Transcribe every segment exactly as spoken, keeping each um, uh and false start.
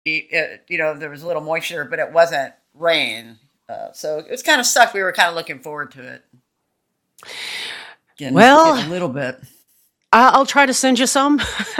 it, you know, there was a little moisture, but it wasn't rain. Uh, so it was kind of sucked. We were kind of looking forward to it. Getting, well, getting a little bit. I'll try to send you some.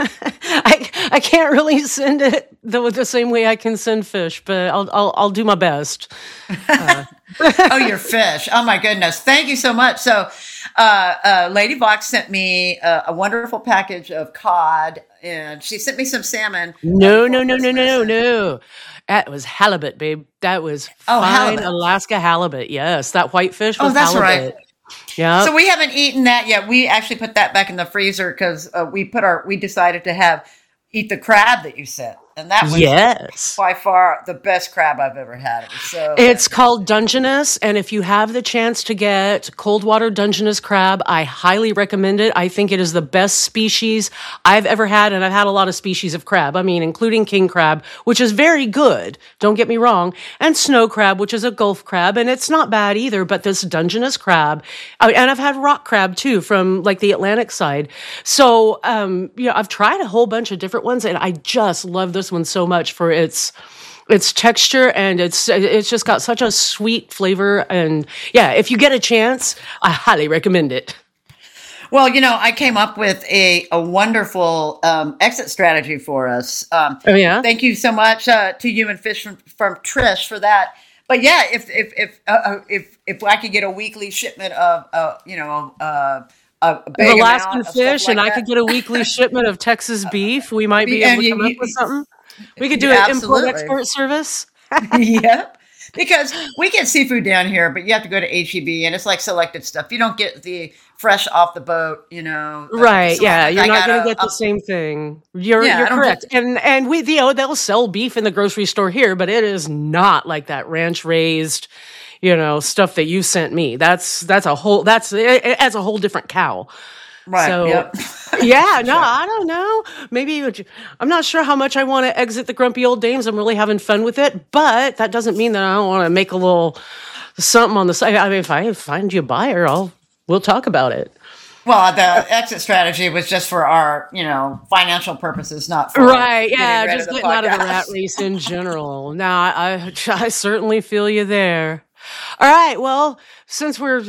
I I can't really send it the, the same way I can send fish, but I'll I'll, I'll do my best. Uh. Oh, your fish! Oh my goodness! Thank you so much. So, uh, uh, Lady Vox sent me a, a wonderful package of cod, and she sent me some salmon. No, no, no, no, no, no, no. That was halibut, babe. That was oh, fine halibut. Alaska halibut. Yes, that whitefish was oh, that's halibut. Right. Yeah. So we haven't eaten that yet. We actually put that back in the freezer because uh, we put our we decided to have eat the crab that you sent, and that was yes. by far the best crab I've ever had. It was so it's called Dungeness, and if you have the chance to get cold water Dungeness crab, I highly recommend it. I think it is the best species I've ever had, and I've had a lot of species of crab. I mean, including king crab, which is very good, don't get me wrong, and snow crab, which is a Gulf crab, and it's not bad either, but this Dungeness crab, and I've had rock crab too from like the Atlantic side. So, um, you know, I've tried a whole bunch of different ones, and I just love this one so much for its its texture, and it's it's just got such a sweet flavor. And yeah, if you get a chance, I highly recommend it. Well, you know, I came up with a, a wonderful um, exit strategy for us. Um, oh yeah, thank you so much uh, to you and Fish from, from Trish for that. But yeah, if if if uh, if if I could get a weekly shipment of uh, you know. Uh, A big Alaskan fish, like and that. I could get a weekly shipment of Texas beef. We might be able to come you, up with something. We could do yeah, an import-export service. Yep. Because we get seafood down here, but you have to go to H E B, and it's like selected stuff. You don't get the fresh off the boat, you know. Right, so yeah. You're I not going to gotta, get the uh, same thing. You're, yeah, you're correct. Get... And and we, you know, they'll sell beef in the grocery store here, but it is not like that ranch-raised, you know, stuff that you sent me. That's that's a whole, that's, it, it's a whole different cow. Right. So, yep. yeah, no, I don't know. Maybe I'm not sure how much I want to exit the Grumpy Old Dames. I'm really having fun with it, but that doesn't mean that I don't want to make a little something on the side. I mean, if I find you a buyer, I'll we'll talk about it. Well, the exit strategy was just for our, you know, financial purposes, not for right. Yeah, just getting getting out of the rat race in general. Now, I I certainly feel you there. All right. Well, since we're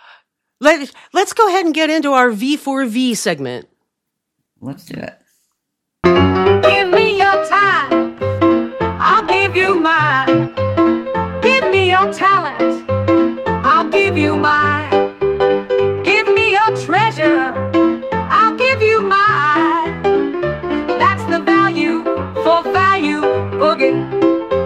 Let, let's go ahead and get into our V four V segment. Let's do it. Give me your time. I'll give you mine. Give me your talent. I'll give you mine. Give me your treasure. I'll give you mine. That's the value for value boogie.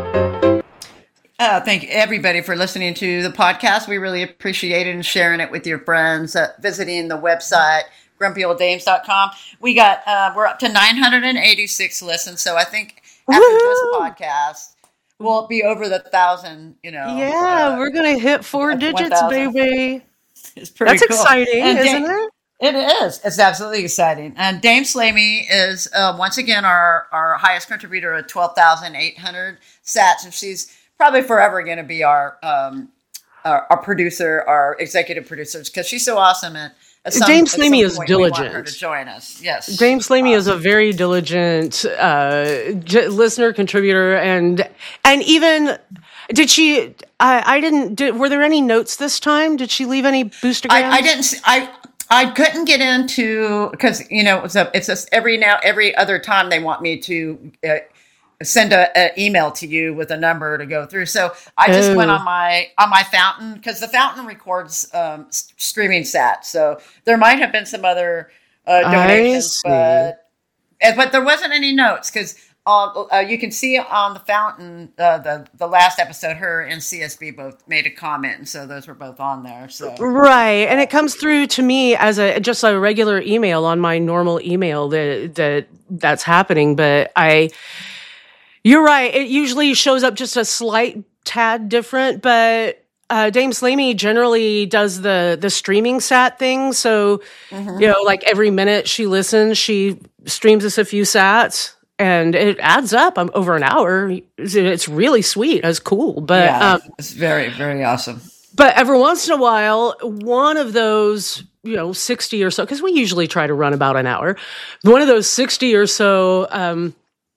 Uh, thank everybody for listening to the podcast. We really appreciate it and sharing it with your friends, uh, visiting the website, grumpy old dames dot com. We got, uh, we're up to nine hundred eighty-six listens. So I think after Woo-hoo! This podcast, we'll be over the thousand, you know. Yeah, uh, we're going to hit four digits, baby. It's pretty That's cool. exciting, and isn't Dame, it? It is. It's absolutely exciting. And Dame Slamey is, uh, once again, our, our highest contributor at twelve thousand eight hundred sats. And she's probably forever going to be our, um, our our producer, our executive producers, because she's so awesome. And Dame Slamey is diligent. We want her to join us. Yes, Dame Slamey awesome. is a very diligent uh, j- listener, contributor, and and even did she? I, I didn't. Did, were there any notes this time? Did she leave any boostergrams? I, I didn't. See, I. I couldn't get into because you know it's a, it's just every now every other time they want me to. Uh, send a, a email to you with a number to go through. So I just oh. went on my, on my Fountain, because the Fountain records um, st- streaming sats. So there might have been some other uh, donations, but, but there wasn't any notes because uh, uh, you can see on the Fountain, uh, the, the last episode, her and C S B both made a comment. And so those were both on there. So right. And it comes through to me as a, just a regular email on my normal email that, that that's happening. But I, You're right. It usually shows up just a slight tad different, but uh, Dame Slamey generally does the the streaming sat thing. So, mm-hmm. you know, like every minute she listens, she streams us a few sats, and it adds up um, over an hour. It's really sweet. It's cool, but yeah, um, it's very, very awesome. But every once in a while, one of those, you know, sixty or so, because we usually try to run about an hour. One of those sixty or so. Um,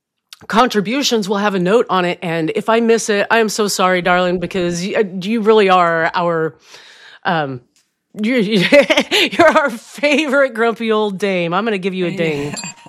contributions will have a note on it. And if I miss it, I am so sorry, darling, because you, you really are our, um, you're, you're our favorite grumpy old dame. I'm going to give you a ding.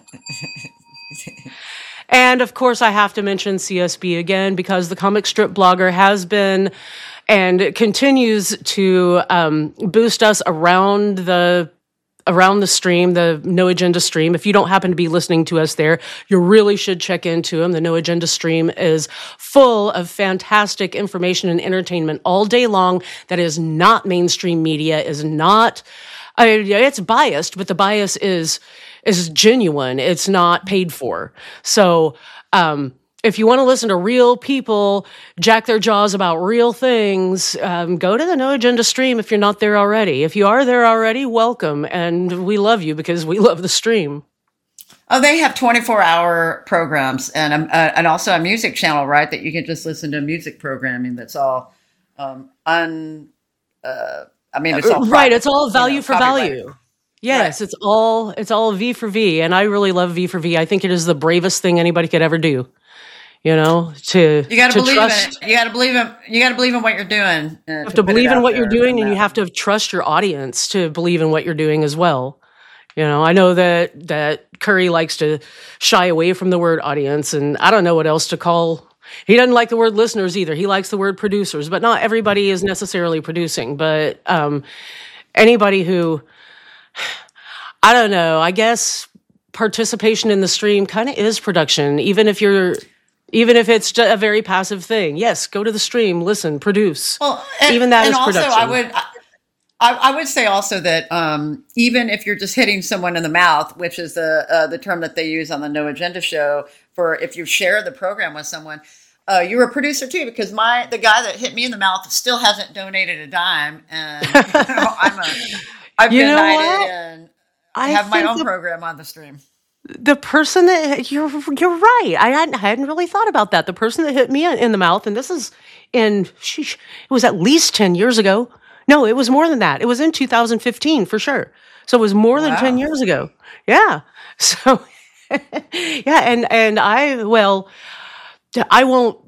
And of course, I have to mention C S B again, because the comic strip blogger has been and continues to um, boost us around the around the stream, the No Agenda stream. If you don't happen to be listening to us there, you really should check into them. The No Agenda stream is full of fantastic information and entertainment all day long that is not mainstream media, is not, I mean, it's biased, but the bias is is genuine. It's not paid for. So um, if you want to listen to real people jack their jaws about real things, um, go to the No Agenda stream if you're not there already. If you are there already, welcome. And we love you because we love the stream. Oh, they have twenty-four hour programs and um, uh, and also a music channel, right? That you can just listen to music programming that's all um, un. Uh, I mean, it's all right. private, It's all value you know, for value. Yes, right. it's all it's all V for V, and I really love V for V. I think it is the bravest thing anybody could ever do. You know, to you got to believe trust, in it. You got to believe in. You got to believe in what you're doing. Uh, you have to to believe in what you're doing, and that. you have to trust your audience to believe in what you're doing as well. You know, I know that that Curry likes to shy away from the word audience, and I don't know what else to call. He doesn't like the word listeners either. He likes the word producers, but not everybody is necessarily producing. But um, anybody who, I don't know, I guess participation in the stream kind of is production, even if you're, even if it's a very passive thing. Yes, go to the stream, listen, produce. Well, and, even that and is also production. I would. I, I would say also that um, even if you're just hitting someone in the mouth, which is the uh, the term that they use on the No Agenda show for if you share the program with someone, uh, you're a producer too. Because my the guy that hit me in the mouth still hasn't donated a dime, and you know, I'm a I've You been know knighted what? and I I have my think own the- program on the stream. The person that you're you're right. I hadn't, I hadn't really thought about that. The person that hit me in the mouth, and this is in sheesh, it was at least ten years ago. No, it was more than that. It was in two thousand fifteen for sure. So it was more than Wow. ten years ago. Yeah. So yeah, and and I well, I won't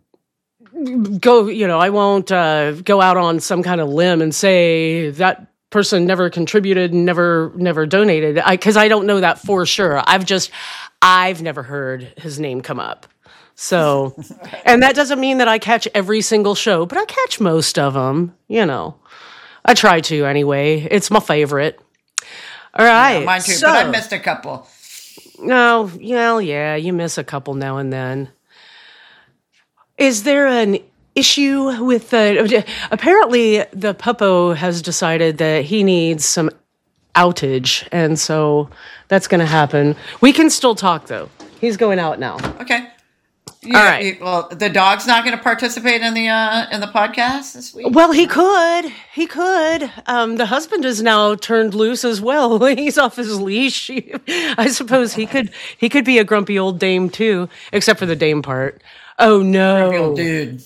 go. You know, I won't uh, go out on some kind of limb and say that person never contributed, never never donated. I because I don't know that for sure. I've just I've never heard his name come up. So, and that doesn't mean that I catch every single show, but I catch most of them. You know. I try to anyway. It's my favorite. All right. Yeah, mine too, so, but I missed a couple. No, well, yeah, you miss a couple now and then. Is there an issue with the... Apparently, the Puppo has decided that he needs some outage, and so that's going to happen. We can still talk, though. He's going out now. Okay. Yeah, All right. you- well, the dog's not going to participate in the uh, in the podcast this week. Well, he could. He could. Um, the husband is now turned loose as well. He's off his leash. I suppose he could. He could be a grumpy old dame too, except for the dame part. Oh no, Real dude.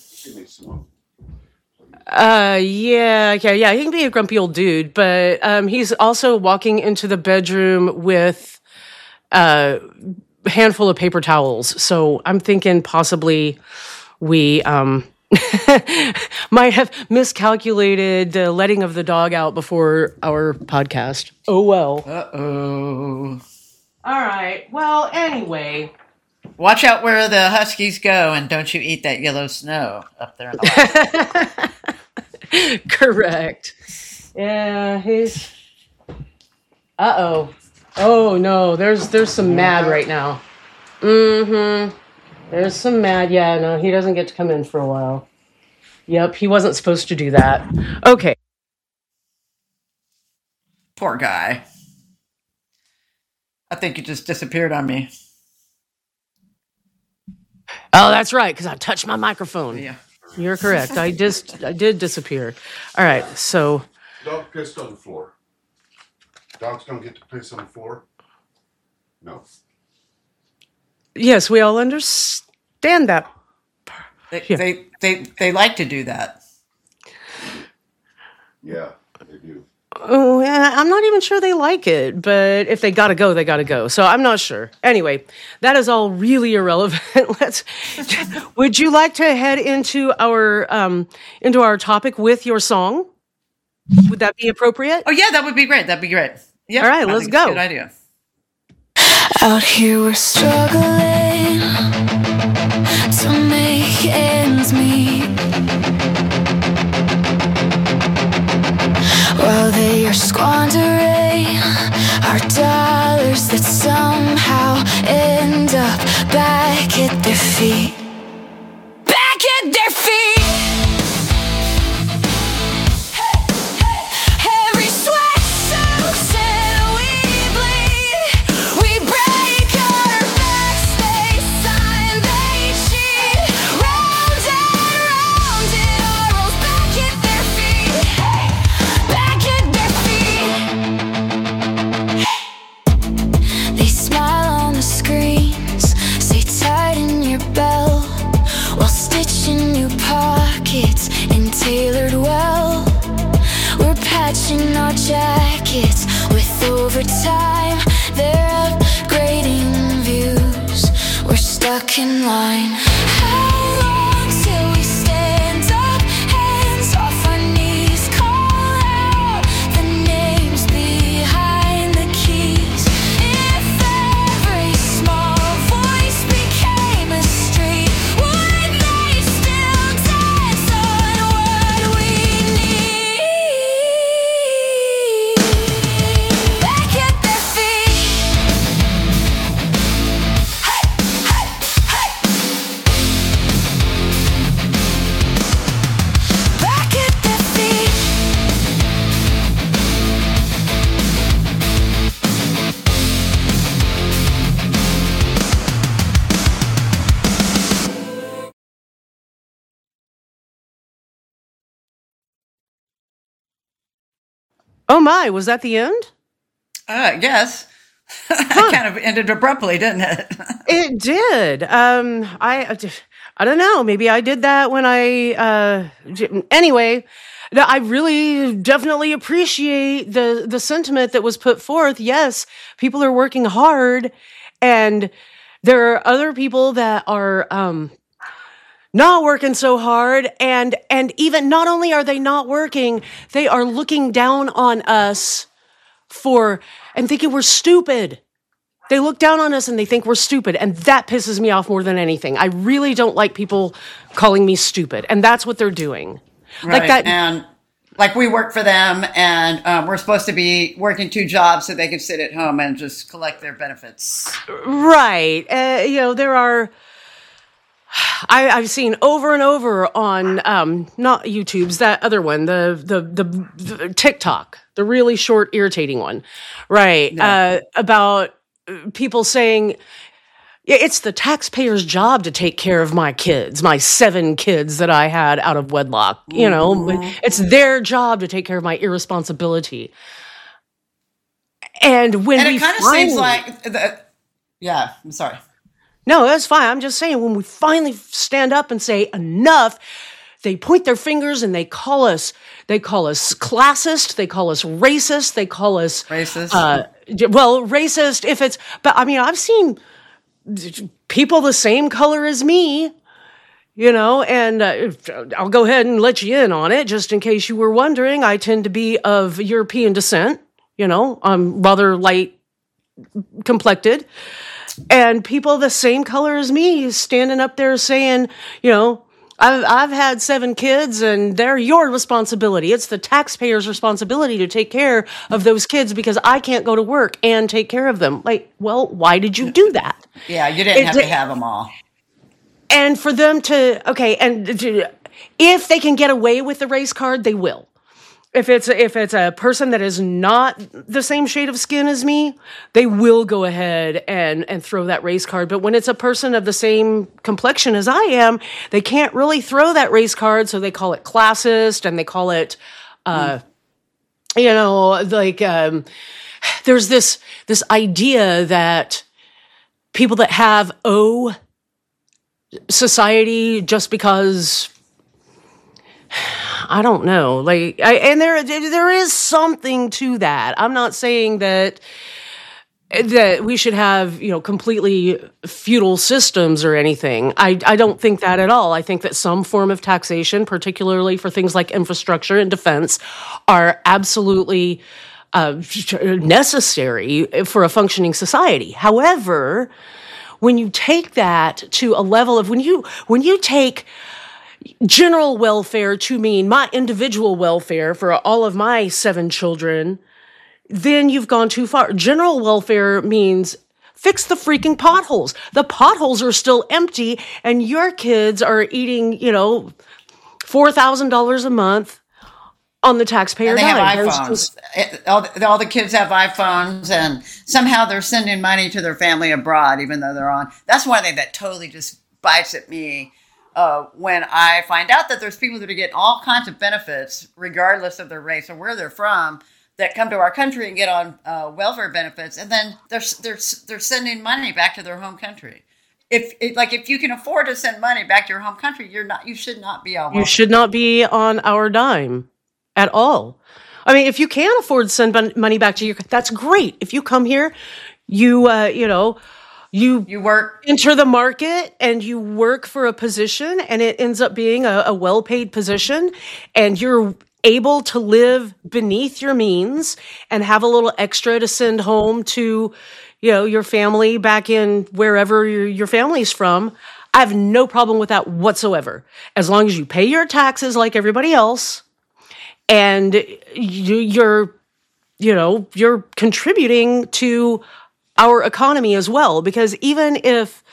Uh, yeah, yeah, yeah. He can be a grumpy old dude, but um, he's also walking into the bedroom with a handful of paper towels. So I'm thinking possibly we um, might have miscalculated the letting of the dog out before our podcast. Oh well. Uh-oh. All right. Well, anyway. Watch out where the huskies go, and don't you eat that yellow snow up there in the Correct. Yeah, he's. Uh oh. Oh no, there's there's some mad right now. Mm-hmm. There's some mad. Yeah, no, he doesn't get to come in for a while. Yep, he wasn't supposed to do that. Okay. Poor guy. I think he just disappeared on me. Oh, that's right, because I touched my microphone. Yeah. You're correct. I just I did disappear. All right, so Dog pissed on the floor. Dogs don't get to piss on the floor? No. yes, we all understand that. They, Yeah. they they they like to do that. Yeah, they do. Oh, yeah, I'm not even sure they like it, but if they gotta go, they gotta go. So I'm not sure. Anyway, that is all really irrelevant. Let's. Would you like to head into our um, into our topic with your song? Would that be appropriate? Oh yeah, that would be great. That'd be great. Yeah. All right, let's go. Good idea. Out here we're struggling to make ends meet, while they are squandering our dollars that somehow end up back at their feet. Back at their feet! Every sweat soaks and we bleed. We break our backs, they sign, they cheat. Round and round it all rolls back at their feet. Back at their feet. They smile on the screens, say tighten your belt, while stitching new pockets and tailored well. We're patching our jackets with overtime. They're upgrading views. We're stuck in line. How long till we stand up? Hands off our knees. Call out the names behind the keys. If every small voice became a street, would they still dance on what we need? Back at their feet. Hey, hey, hey. Back at their feet. Oh my, was that the end? Uh, yes. It kind of ended abruptly, didn't it? It did. Um, I, I don't know. Maybe I did that when I. Uh, j- anyway, no, I really definitely appreciate the the sentiment that was put forth. Yes, people are working hard, and there are other people that are um, not working so hard, and and even not only are they not working, they are looking down on us for and thinking we're stupid. They look down on us and they think we're stupid, and that pisses me off more than anything. I really don't like people calling me stupid, and that's what they're doing. Right. Like that. And like we work for them, and um, we're supposed to be working two jobs so they can sit at home and just collect their benefits. Right. Uh, you know, there are. I, I've seen over and over on um, not YouTube's that other one, the, the the the TikTok, the really short, irritating one, right? Yeah. Uh, about people saying yeah, it's the taxpayer's job to take care of my kids, my seven kids that I had out of wedlock. You know, Mm-hmm. it's their job to take care of my irresponsibility. And when And we it kind of finally, seems like, the, yeah, I'm sorry. no, that's fine. I'm just saying, when we finally stand up and say enough, they point their fingers and they call us, they call us classist, they call us racist, they call us Racist. Uh, well, racist if it's, but I mean, I've seen people the same color as me, you know, and uh, I'll go ahead and let you in on it, just in case you were wondering. I tend to be of European descent, you know, I'm rather light complected. And people the same color as me standing up there saying, you know, I've, I've had seven kids and they're your responsibility. It's the taxpayer's responsibility to take care of those kids because I can't go to work and take care of them. Like, well, why did you do that? Yeah, you didn't It- have to have them all. And for them to, okay, and to- if they can get away with the race card, they will. If it's if it's a person that is not the same shade of skin as me, they will go ahead and and throw that race card. But when it's a person of the same complexion as I am, they can't really throw that race card, so they call it classist and they call it, uh, you know, like um, there's this this idea that people that have O society just because I don't know. Like, I, and there, there is something to that. I'm not saying that that we should have, you know, completely feudal systems or anything. I, I don't think that at all. I think that some form of taxation, particularly for things like infrastructure and defense, are absolutely uh, necessary for a functioning society. However, when you take that to a level of when you when you take general welfare to mean my individual welfare for all of my seven children, then you've gone too far. General welfare means fix the freaking potholes. The potholes are still empty, and your kids are eating, you know, four thousand dollars a month on the taxpayer And they dime. have There's iPhones. just- It- all, the, all the kids have iPhones, and somehow they're sending money to their family abroad, even though they're on. That's one thing that totally just bites at me uh, when I find out that there's people that are getting all kinds of benefits, regardless of their race or where they're from, that come to our country and get on uh, welfare benefits, and then they're they're they're sending money back to their home country. If it, like if you can afford to send money back to your home country, you're not you should not be on You welfare. should not be on our dime at all. I mean, if you can afford to send mon- money back to your, that's great. If you come here, you uh, you know, you You work. enter the market and you work for a position, and it ends up being a, a well-paid position, and you're able to live beneath your means and have a little extra to send home to, you know, your family back in wherever your, your family's from. I have no problem with that whatsoever. As long as you pay your taxes like everybody else, and you, you're, you know, you're contributing to our economy as well. Because even if,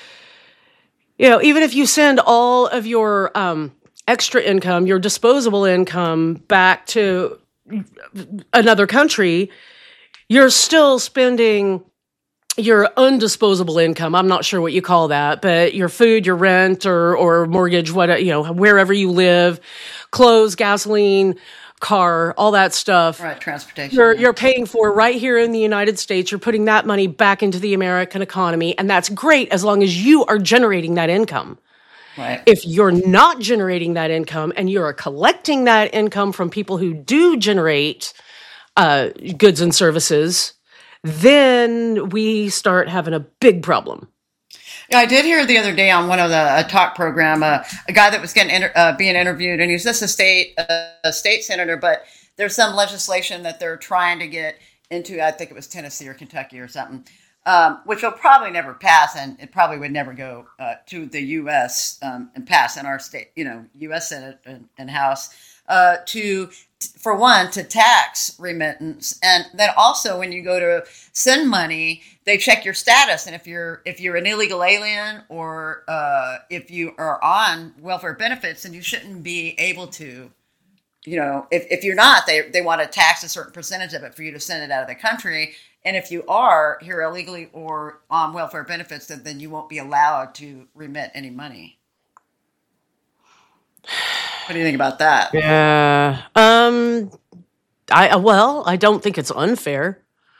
you know, even if you send all of your um, extra income, your disposable income back to another country, you're still spending your undisposable income. I'm not sure what you call that, but your food, your rent, or or mortgage, what, you know, wherever you live, clothes, gasoline, car, all that stuff. Right, transportation. You're yeah. you're paying for right here in the United States. You're putting that money back into the American economy, and that's great as long as you are generating that income. Right. If you're not generating that income and you're collecting that income from people who do generate uh, goods and services, then we start having a big problem. Yeah, I did hear the other day on one of the a talk program uh, a guy that was getting inter- uh, being interviewed, and he's just a state uh, a state senator, but there's some legislation that they're trying to get into. I think it was Tennessee or Kentucky or something, um, which will probably never pass, and it probably would never go uh, to the U S um, and pass in our state, you know, U S Senate and, and House uh, to. For one, to tax remittance, and then also when you go to send money, they check your status, and if you're if you're an illegal alien or uh, if you are on welfare benefits, then you shouldn't be able to, you know, if, if you're not, they they want to tax a certain percentage of it for you to send it out of the country, and if you are here illegally or on welfare benefits, then, then you won't be allowed to remit any money. What do you think about that? Yeah. Um. I well, I don't think it's unfair.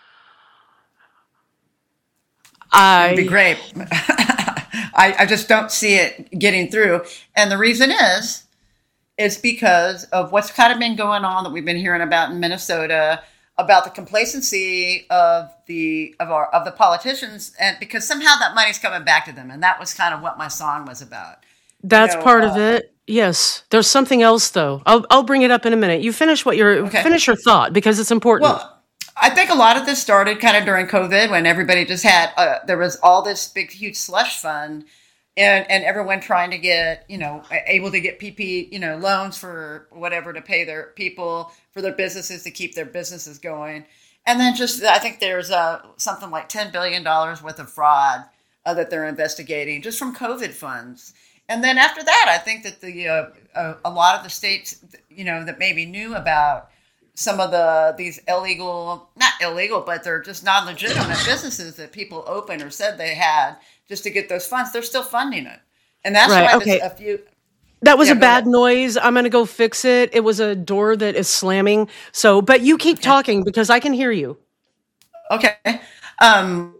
It'd be I great. I, I just don't see it getting through. And the reason is, is because of what's kind of been going on that we've been hearing about in Minnesota about the complacency of the of our of the politicians, and because somehow that money's coming back to them, and that was kind of what my song was about. that's know, part uh, of it. Yes. There's something else though. I'll I'll bring it up in a minute. You finish what you're Okay. finish your thought because it's important. Well, I think a lot of this started kind of during COVID when everybody just had, uh, there was all this big, huge slush fund, and, and everyone trying to get, you know, able to get P P, you know, loans for whatever to pay their people, for their businesses, to keep their businesses going. And then just, I think there's uh, something like ten billion dollars worth of fraud uh, that they're investigating just from COVID funds. And then after that, I think that the uh, uh, a lot of the states, you know, that maybe knew about some of the these illegal, not illegal, but they're just non-legitimate businesses that people opened or said they had just to get those funds, they're still funding it. And that's Right, why okay. there's a few. That was Yeah, a go bad ahead. noise. I'm going to go fix it. It was a door that is slamming. So, but you keep talking because I can hear you. Okay. Um,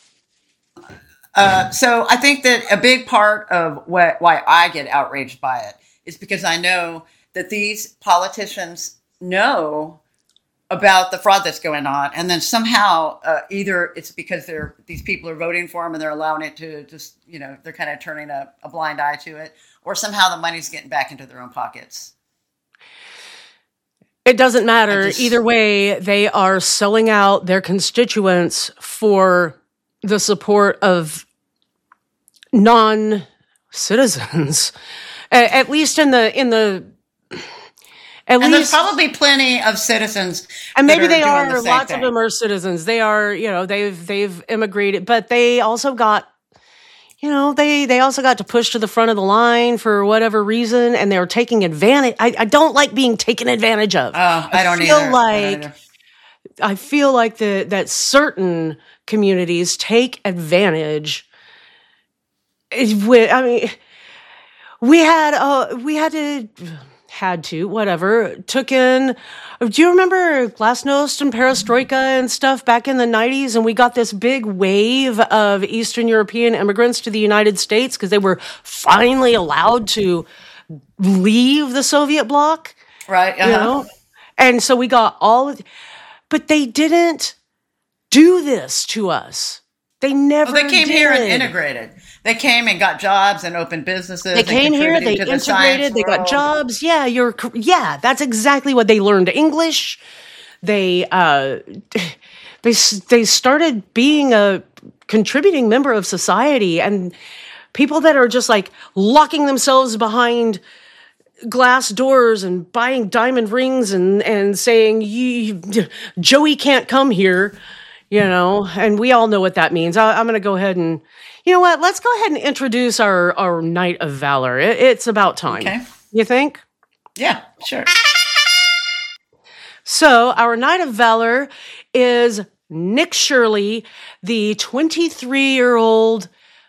uh, so I think that a big part of what why I get outraged by it is because I know that these politicians know about the fraud that's going on, and then somehow uh, either it's because they're these people are voting for them and they're allowing it to just, you know, they're kind of turning a, a blind eye to it, or somehow the money's getting back into their own pockets. It doesn't matter. just- Either way, they are selling out their constituents for the support of non-citizens. A- At least in the in the at And there's least, probably plenty of citizens, and that maybe they doing are. the same Lots thing. of them are citizens. They are, you know, they've they've immigrated, but they also got, you know, they they also got to push to the front of the line for whatever reason, and they're taking advantage. I, I don't like being taken advantage of. Oh, I don't feel either. I don't like either. I feel like the that certain communities take advantage. Is with, I mean, we had uh we had to had to whatever took in. Do you remember Glasnost and Perestroika and stuff back in the nineties? And we got this big wave of Eastern European immigrants to the United States because they were finally allowed to leave the Soviet bloc. Right? You Uh-huh. know, and so we got all of, but they didn't do this to us. They never. Well, they came did. here and integrated. They came and got jobs and opened businesses. They and came here. contributed They to the science integrated. They got world. jobs. Yeah, you're. cor- Yeah, that's exactly what they learned. English. They uh, they s- they started being a contributing member of society, and people that are just like locking themselves behind glass doors and buying diamond rings and and saying you, Joey can't come here, you know, and we all know what that means. I, I'm going to go ahead and, you know what? Let's go ahead and introduce our our Knight of Valor. It, it's about time. Okay. You think? Yeah, sure. So our Knight of Valor is Nick Shirley, the twenty-three-year-old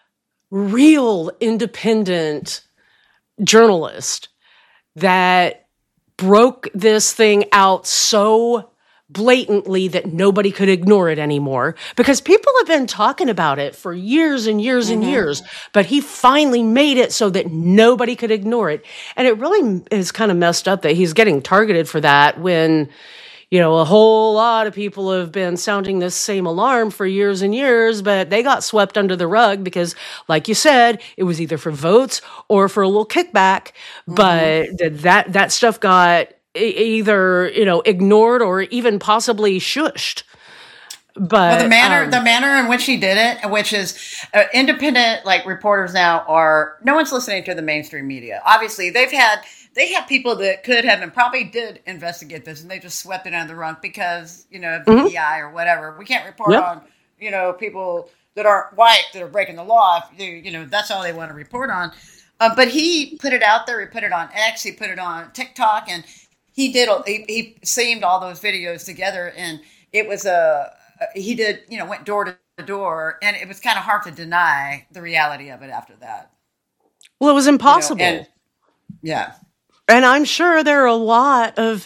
real independent journalist that broke this thing out so blatantly that nobody could ignore it anymore, because people have been talking about it for years and years and years, but he finally made it so that nobody could ignore it. And it really is kind of messed up that he's getting targeted for that when, you know, a whole lot of people have been sounding this same alarm for years and years, but they got swept under the rug because, like you said, it was either for votes or for a little kickback. But th- that that stuff got e- either, you know, ignored or even possibly shushed. But Well, the manner, um, the manner in which he did it, which is uh, independent, like reporters now are, no one's listening to the mainstream media. Obviously, they've had, they have people that could have and probably did investigate this, and they just swept it under the rug because, you know, the B I or whatever. We can't report Yep. on, you know, people that aren't white that are breaking the law. If you, you know, that's all they want to report on. Uh, but he put it out there. He put it on X. He put it on TikTok, and he did. He, he seamed all those videos together, and it was a. He did, you know, went door to door, and it was kind of hard to deny the reality of it after that. well, it was you know, impossible. and yeah, And I'm sure there are a lot of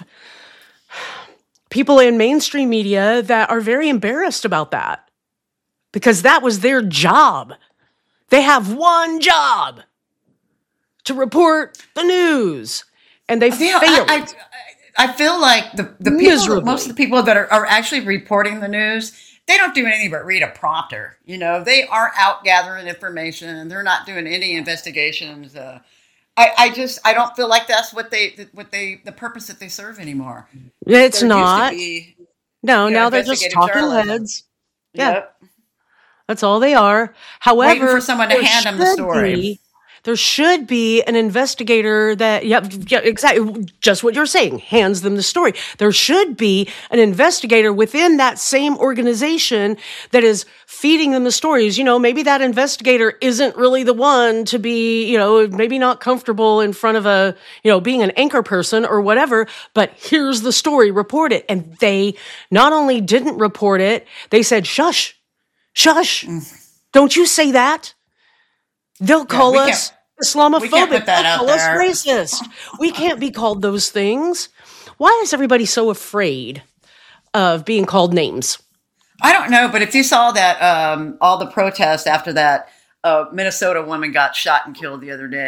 people in mainstream media that are very embarrassed about that because that was their job. They have one job to report the news, and they You know, failed. I, I, I feel like the, the people, Miserably. most of the people that are, are actually reporting the news, they don't do anything but read a prompter. You know, they aren't out gathering information. They're not doing any investigations. Uh, I, I just, I don't feel like that's what they, what they, the purpose that they serve anymore. it's There used to not. be, No, you know, now they're just investigative talking journalism. heads. Yeah. Yep. That's all they are. However, Waiting for someone to there hand them the should story. be- there should be an investigator that, yep, yeah, exactly, just what you're saying, hands them the story. There should be an investigator within that same organization that is feeding them the stories. You know, maybe that investigator isn't really the one to be, you know, maybe not comfortable in front of a, you know, being an anchor person or whatever, but here's the story, report it. And they not only didn't report it, they said, shush, shush, don't you say that. They'll call we us can't- Islamophobic. we can't put that They'll out call there. us racist. We can't be called those things. Why is everybody so afraid of being called names? I don't know, but if you saw that, um, all the protests after that uh, Minnesota woman got shot and killed the other day,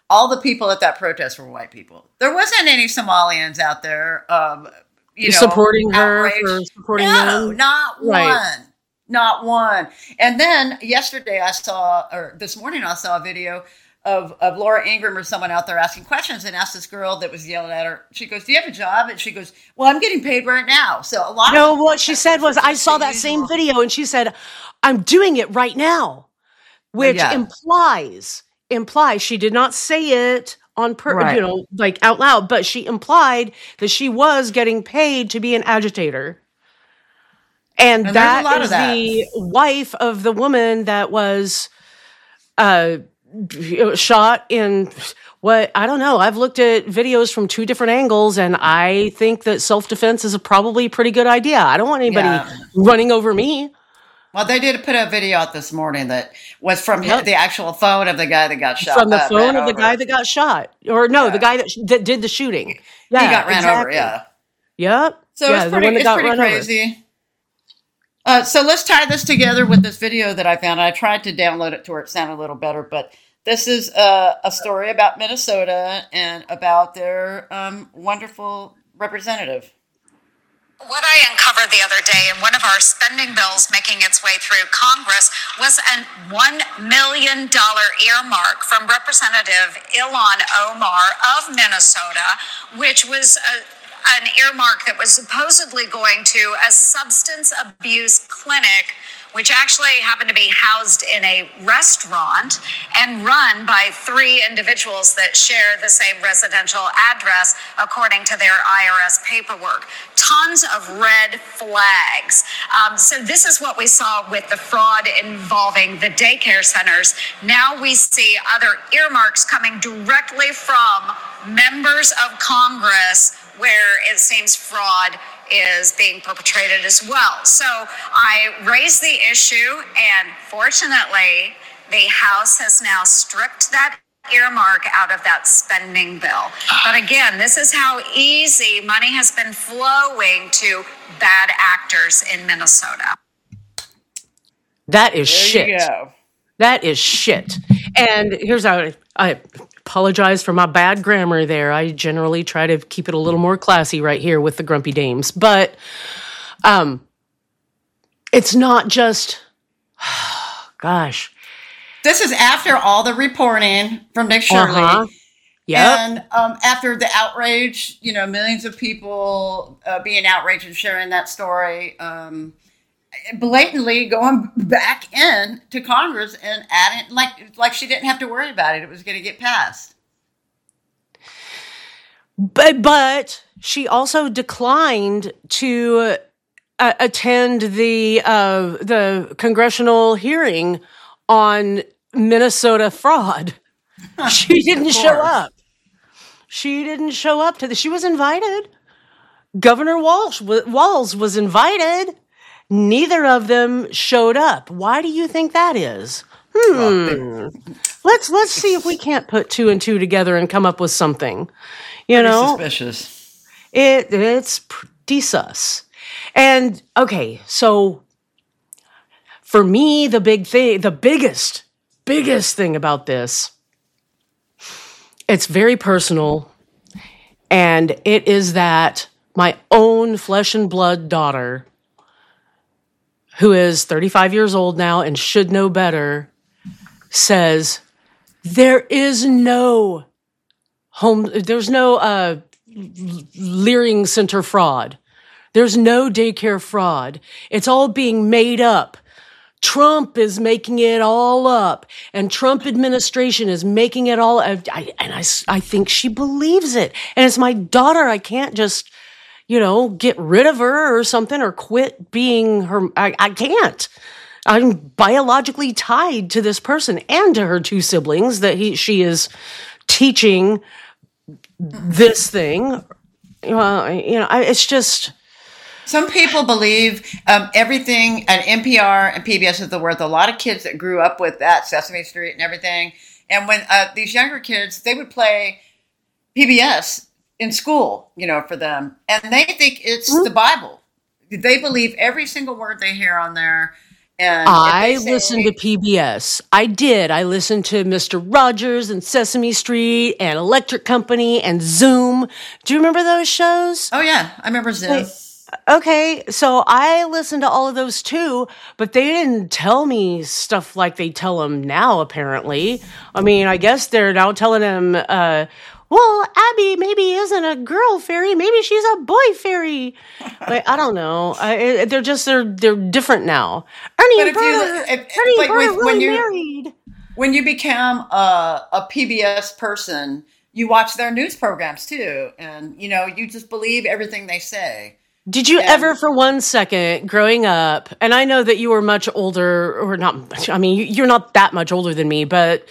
all the people at that protest were white people. There wasn't any Somalians out there, um, you know, supporting her outraged. for supporting No, them. not Right. one. Not one. And then yesterday I saw, or this morning I saw a video of, of Laura Ingraham or someone out there asking questions, and asked this girl that was yelling at her. She goes, "Do you have a job?" And she goes, "Well, I'm getting paid right now." So a lot No, of what she said was, I saw that same video, and she said, "I'm doing it right now," which Yeah. implies implies she did not say it on per, Right. you know, like out loud, but she implied that she was getting paid to be an agitator. And, And there's a that lot of is that. the wife of the woman that was uh, shot in what, I don't know. I've looked at videos from two different angles, and I think that self-defense is a probably pretty good idea. I don't want anybody Yeah. running over me. Well, they did put a video out this morning that was from Yep. the actual phone of the guy that got shot. From the uh, phone ran of the over. guy that got shot. Or no, Yeah. the guy that, sh- that did the shooting. Yeah, He got ran over, exactly. yeah. Yep. So yeah, it's pretty, it's pretty crazy. Uh, so let's tie this together with this video that I found. I tried to download it to where it sounded a little better, but this is a, a story about Minnesota and about their um, wonderful representative. What I uncovered the other day in one of our spending bills making its way through Congress was a one million dollars earmark from Representative Ilhan Omar of Minnesota, which was a, an earmark that was supposedly going to a substance abuse clinic, which actually happened to be housed in a restaurant and run by three individuals that share the same residential address, according to their I R S paperwork. Tons of red flags. Um, so this is what we saw with the fraud involving the daycare centers. Now we see other earmarks coming directly from members of Congress where it seems fraud is being perpetrated as well. So I raised the issue, and fortunately, the House has now stripped that earmark out of that spending bill. But again, this is how easy money has been flowing to bad actors in Minnesota. That is There shit. you go. That is shit. And here's how I apologize for my bad grammar there. I generally try to keep it a little more classy right here with the Grumpy Dames. But um, it's not just, gosh. This is after all the reporting from Nick Shirley. Uh-huh. Yep. And um, after the outrage, you know, millions of people uh, being outraged and sharing that story, um, blatantly going back in to Congress and adding, like, like she didn't have to worry about it. It was going to get passed. But, but she also declined to uh, attend the uh, the congressional hearing on Minnesota fraud. She didn't show course. up. She didn't show up to the. She was invited. Governor Walsh Walls was invited. Neither of them showed up. Why do you think that is? Hmm. Let's let's see if we can't put two and two together and come up with something. You Pretty know, suspicious. it it's pretty sus. And okay, so for me, the big thing, the biggest, biggest thing about this, it's very personal, and it is that my own flesh and blood daughter, who is thirty-five years old now and should know better, says there is no home, there's no uh, Leering Center fraud. There's no daycare fraud. It's all being made up. Trump is making it all up, and Trump administration is making it all. I, and I, I think she believes it. And it's my daughter. I can't just, you know, get rid of her or something or quit being her. I, I can't. I'm biologically tied to this person and to her two siblings that he, she is teaching this thing. Well, you know, I, it's just. Some people believe um, everything at N P R and P B S is the worth. A lot of kids that grew up with that, Sesame Street and everything. And when uh, these younger kids, they would play P B S in school, you know, for them. And they think it's mm-hmm. the Bible. They believe every single word they hear on there. And if they I say, listened to P B S. I did. I listened to Mister Rogers and Sesame Street and Electric Company and Zoom. Do you remember those shows? oh yeah, I remember Zoom. Okay, so I listened to all of those too, but they didn't tell me stuff like they tell them now, apparently. I mean, I guess they're now telling them, uh, well, Abby maybe isn't a girl fairy, maybe she's a boy fairy. Like, I don't know. I, they're just, they're they're different now. Ernie But and if you, Bert, are- if, if- Ernie and like Bert are with, when really you married. when you become a, a P B S person, you watch their news programs too, and you know you just believe everything they say. Did you And ever, for one second, growing up, and I know that you were much older, or not much, I mean, you- you're not that much older than me, but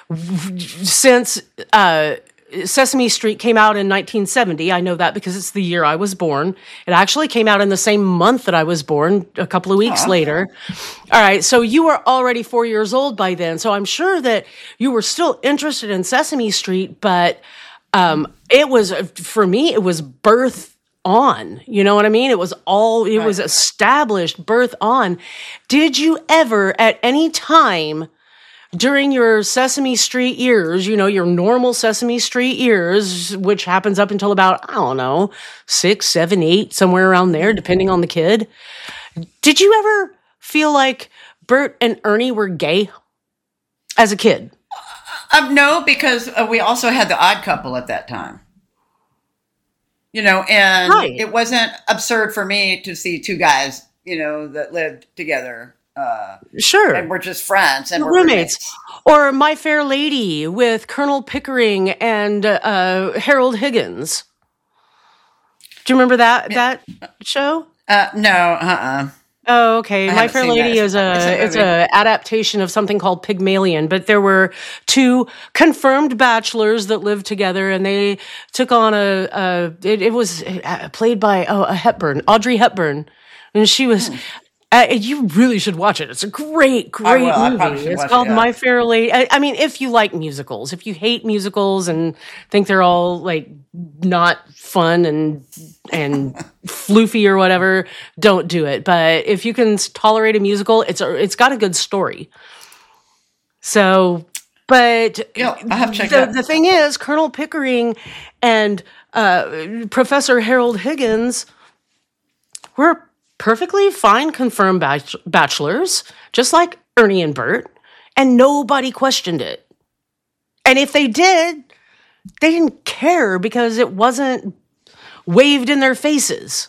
since uh, Sesame Street came out in nineteen seventy, I know that because it's the year I was born. It actually came out in the same month that I was born, a couple of weeks later. All right, so you were already four years old by then, so I'm sure that you were still interested in Sesame Street, but um, it was, for me, it was birth on. You know what I mean? It was all, it was established birth on. Did you ever at any time during your Sesame Street years, you know, your normal Sesame Street years, which happens up until about, I don't know, six, seven, eight, somewhere around there, depending on the kid, did you ever feel like Bert and Ernie were gay as a kid? Um, no, because uh, we also had the Odd Couple at that time. You know, and Right. it wasn't absurd for me to see two guys, you know, that lived together uh, Sure. and we're just friends and we're roommates. roommates. Or My Fair Lady with Colonel Pickering and uh, Harold Higgins. Do you remember that that show? Uh, no, uh-uh. Oh, okay. I My haven't Fair seen Lady that. is a It's a it's movie. a adaptation of something called Pygmalion, but there were two confirmed bachelors that lived together, and they took on a, a it, it was uh, played by oh a Hepburn, Audrey Hepburn, and she was. Uh, you really should watch it. It's a great, great will. I probably movie. should It's watch it, called yeah. My Fair Lady. I, I mean, if you like musicals, if you hate musicals and think they're all like not fun and and floofy or whatever, don't do it. But if you can tolerate a musical, it's a, it's got a good story. So, but Yeah, I have checked the, out. the thing is, Colonel Pickering and uh, Professor Harold Higgins were perfectly fine confirmed bach- bachelors, just like Ernie and Bert, and nobody questioned it. And if they did, they didn't care because it wasn't waved in their faces.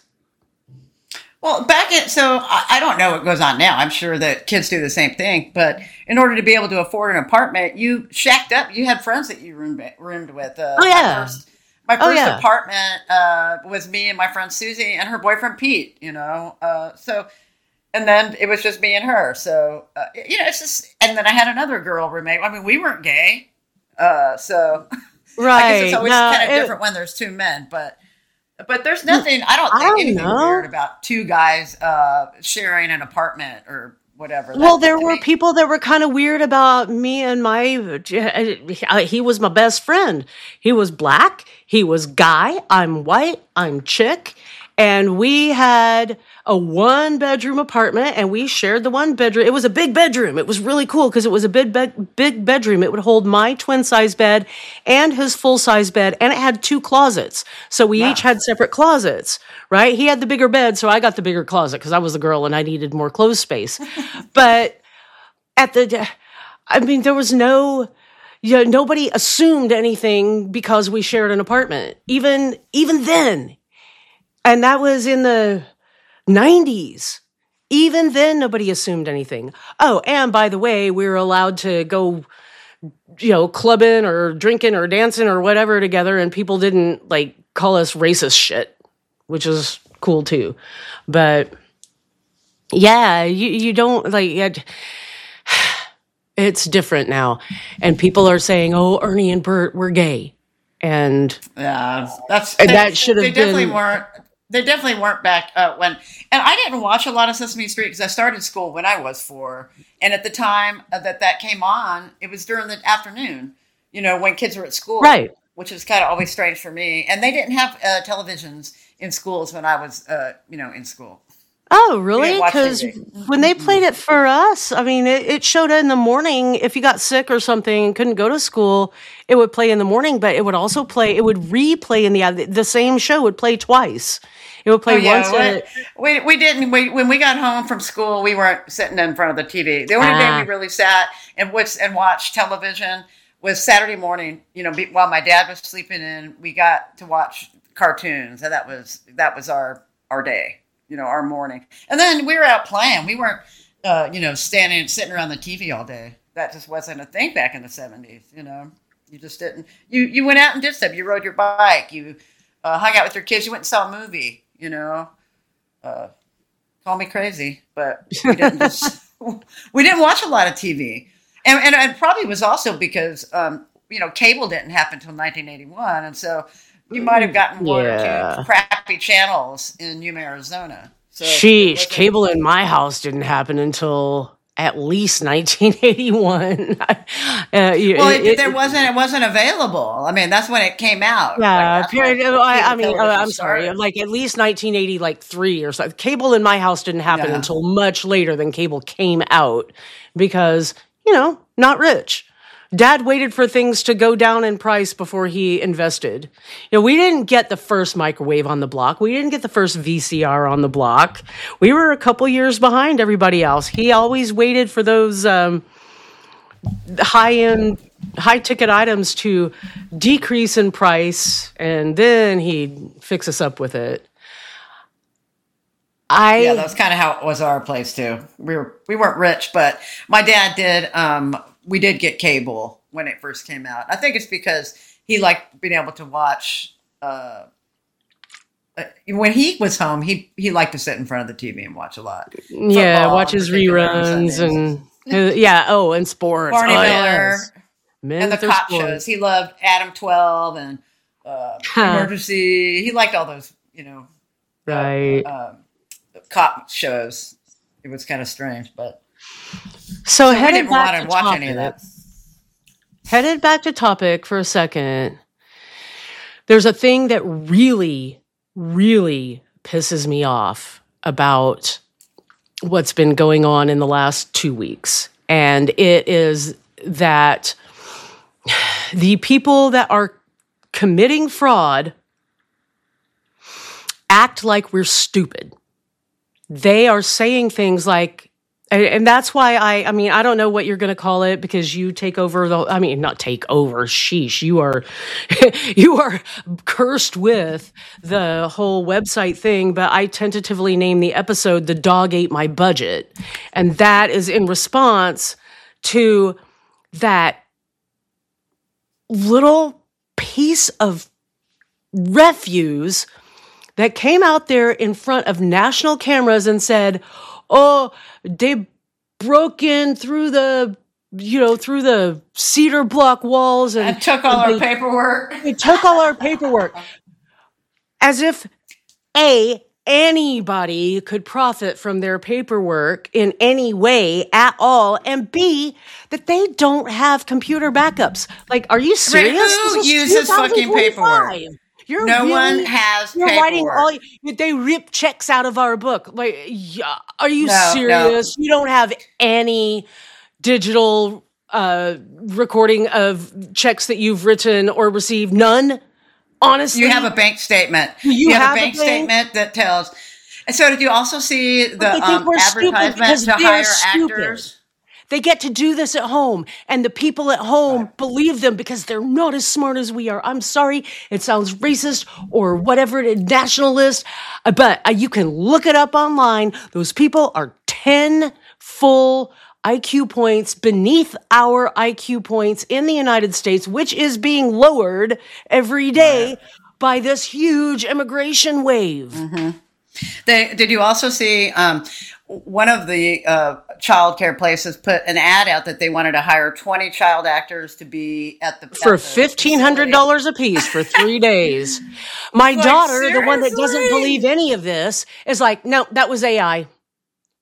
Well, back in, so I, I don't know what goes on now. I'm sure that kids do the same thing, but in order to be able to afford an apartment, you shacked up. You had friends that you roomed, roomed with. Uh, Oh, yeah. My first, my Oh, first yeah. apartment uh, was me and my friend Susie and her boyfriend Pete, you know. Uh, so, and then it was just me and her. So, uh, you know, it's just, and then I had another girl roommate. I mean, we weren't gay. Uh, so Right. I guess it's always No, kind of it- different when there's two men, but but there's nothing. I don't I think don't anything know. weird about two guys uh, sharing an apartment or whatever. Well, That- there to were me- people that were kind of weird about me and my. He was my best friend. He was black. He was guy. I'm white. I'm chick. And we had a one bedroom apartment and we shared the one bedroom. It was a big bedroom. It was really cool because it was a big, bed, big bedroom. It would hold my twin size bed and his full size bed. And it had two closets. So we each had separate closets, right? He had the bigger bed. So I got the bigger closet because I was the girl and I needed more clothes space. But at the, I mean, there was no, you know, nobody assumed anything because we shared an apartment. Even, even then. And that was in the nineties. Even then, nobody assumed anything. Oh, and by the way, we were allowed to go, you know, clubbing or drinking or dancing or whatever together, and people didn't like call us racist shit, which is cool too. But yeah, you you don't like it, it's different now, and people are saying, "Oh, Ernie and Bert were gay," and Yeah, that's And they, that should have They definitely been- weren't. They definitely weren't back uh, when. And I didn't watch a lot of Sesame Street because I started school when I was four, and at the time uh, that that came on, it was during the afternoon. You know, when kids were at school, Right. Which is kind of always strange for me. And they didn't have uh, televisions in schools when I was, uh, you know, in school. Oh, We really? didn't watch Because T V. when they played it for us, I mean, it, it showed in the morning. If you got sick or something and couldn't go to school, it would play in the morning, but it would also play, it would replay in the, the same show would play twice. It would play Oh once. yeah, At, we, we we didn't. We, when we got home from school, we weren't sitting in front of the T V. The only day Ah. we really sat and was and watched television was Saturday morning. You know, be, while my dad was sleeping in, we got to watch cartoons, and that was that was our our day. You know, our morning, and then we were out playing. We weren't, uh, you know, standing sitting around the T V all day. That just wasn't a thing back in the seventies. You know, you just didn't. You you went out and did stuff. You rode your bike. You uh, hung out with your kids. You went and saw a movie. You know, uh, call me crazy, but we didn't just, we didn't watch a lot of T V, and and it probably was also because um, you know, cable didn't happen until nineteen eighty-one, and so you might have gotten one Yeah. or two crappy channels in Yuma, Arizona. So it Sheesh, wasn't- cable in my house didn't happen until at least nineteen eighty-one. uh, you- Well, it, it- there wasn't. It wasn't available. I mean, that's when it came out. Yeah, Like, that's when period. I, I cable mean, uh, television I'm sorry. started. Like at least nineteen eighty, like three or something. Cable in my house didn't happen Yeah. until much later than cable came out because you know, not rich. Dad waited for things to go down in price before he invested. You know, we didn't get the first microwave on the block. We didn't get the first V C R on the block. We were a couple years behind everybody else. He always waited for those um, high-end, high-ticket items to decrease in price, and then he'd fix us up with it. I Yeah, that's kind of how it was our place too. We were we weren't rich, but my dad did. Um, we did get cable when it first came out. I think it's because he liked being able to watch. Uh, uh, when he was home, he he liked to sit in front of the T V and watch a lot. yeah, Football watch in his particular on reruns Sundays. and uh, yeah. Oh, and sports. Barney oh, Miller yes. and the Men's cop sports. shows. He loved Adam twelve and uh, Huh. Emergency. He liked all those, you know, Right. um, cop shows. It was kind of strange, but So, we headed didn't want back to to watch topic. any of that. Headed back to topic for a second. There's a thing that really, really pisses me off about what's been going on in the last two weeks. And it is that the people that are committing fraud act like we're stupid. They are saying things like, and, and that's why I, I mean, I don't know what you're going to call it because you take over the, I mean, not take over, sheesh, you are, you are cursed with the whole website thing, but I tentatively named the episode "The Dog Ate My Budget." And that is in response to that little piece of refuse that came out there in front of national cameras and said, oh, they broke in through the, you know, through the cedar block walls and, And took all and our they, paperwork. they took all our paperwork. As if, A, anybody could profit from their paperwork in any way at all, and B, that they don't have computer backups. Like, are you serious? who This is uses fucking paperwork? twenty twenty-five. You're No really, one has You're writing paperwork. all. They rip checks out of our book. Like, yeah, are you No, no. serious? You don't have any digital uh, recording of checks that you've written or received. None. Honestly, You have a bank statement. You have, have a a bank bank- statement that tells. And so, did you also see the they think um, we're stupid advertisement because to they're hire stupid. actors? They get to do this at home, and the people at home believe them because they're not as smart as we are. I'm sorry, it sounds racist or whatever, it is, nationalist, uh, but uh, you can look it up online. Those people are ten full I Q points beneath our I Q points in the United States, which is being lowered every day by this huge immigration wave. They, did you also see um, one of the uh, child care places put an ad out that they wanted to hire twenty child actors to be at the For at the fifteen hundred facility? dollars a piece for three days. My Like, daughter, the one that doesn't seriously? believe any of this, is like, no, that was A I.